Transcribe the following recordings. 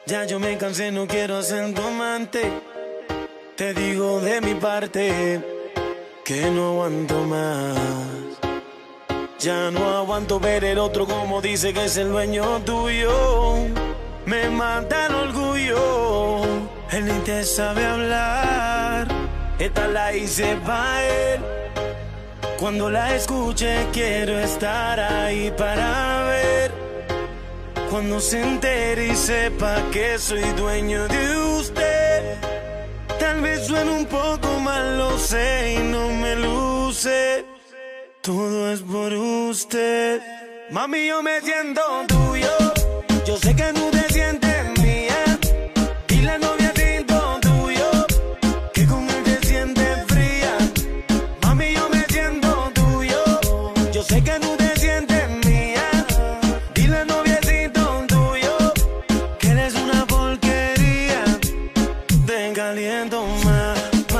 Ya yo me cansé, no quiero ser tu amante. Te digo de mi parte que no aguanto más. Ya no aguanto ver el otro como dice que es el dueño tuyo. Me mata el orgullo. Él ni te sabe hablar. Esta la hice pa' él. Cuando la escuche quiero estar ahí para ver. Cuando se entere y sepa que soy dueño de usted. Tal vez suene un poco mal, lo sé y no me luce. Todo es por usted. Mami, yo me siento tuyo. Yo sé que no te sientes mía. Y la novia siento tuyo, que con él te sientes fría. Mami, yo me siento tuyo. Yo sé que no te sientes mía. Y la novia siento tuyo, que eres una porquería. Te caliento más.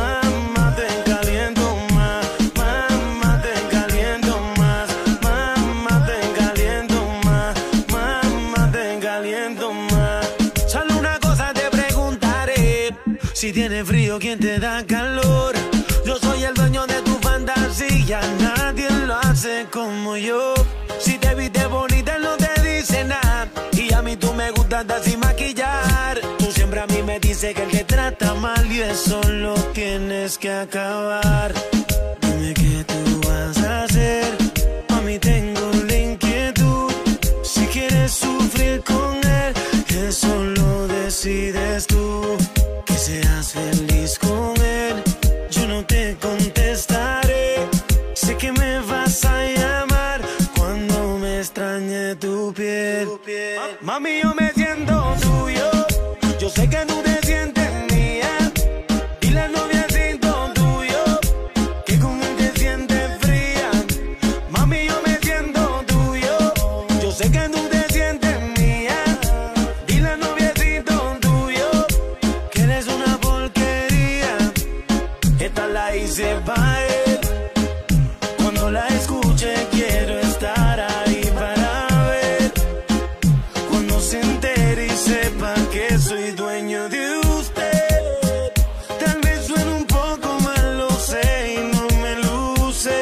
Si tienes frío, ¿quién te da calor? Yo soy el dueño de tu fantasía. Nadie lo hace como yo. Si te viste bonita, no te dice nada. Y a mí tú me gustas andar sin maquillar. Tú siempre a mí me dices que él te trata mal y eso lo tienes que acabar. Dime qué tú vas a hacer. A mí tengo la inquietud. Si quieres sufrir con él, eso lo decides tú. Que seas feliz con él, yo no te contestaré. Sé que me vas a llamar cuando me extrañe tu piel. Mami, yo me siento tuyo. Yo sé que no te sientes mía. Y la novia siento tuyo, que con él te sientes fría. Mami, yo me siento tuyo. Yo sé que no te sientes mía. Y la novia siento tuyo, que eres una porquería. Esta la hice pa' él. Cuando la escuche quiero estar ahí para ver. Cuando se entere y sepa que soy dueño de usted. Tal vez suene un poco mal, lo sé y no me luce.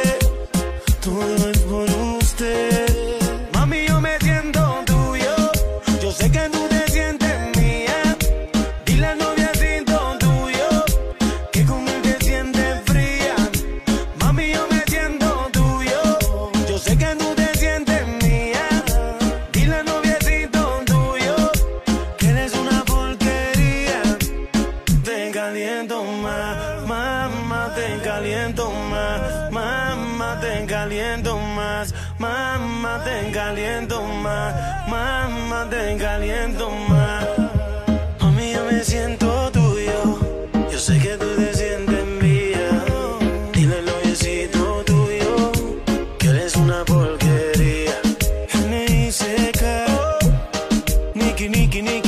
Todo es por usted. Mami, yo me siento tuyo. Yo sé que no te sientes mía. Y la novia siento tuyo, que con él te sientes fría. Mami, yo me siento tuyo. Yo sé que no te sientes mía. Y la novia siento tuyo, que eres una porquería. Te caliento más, mamá, te caliento más. Mamá, te caliento más. Mamá, te caliento más. Mamá, te caliento más. Mami, yo me siento tuyo. Yo sé que tú te sientes mía. Dile al noviecito tuyo, que eres una porquería. N.I.C.K. Nicky, Nicky, Nicky.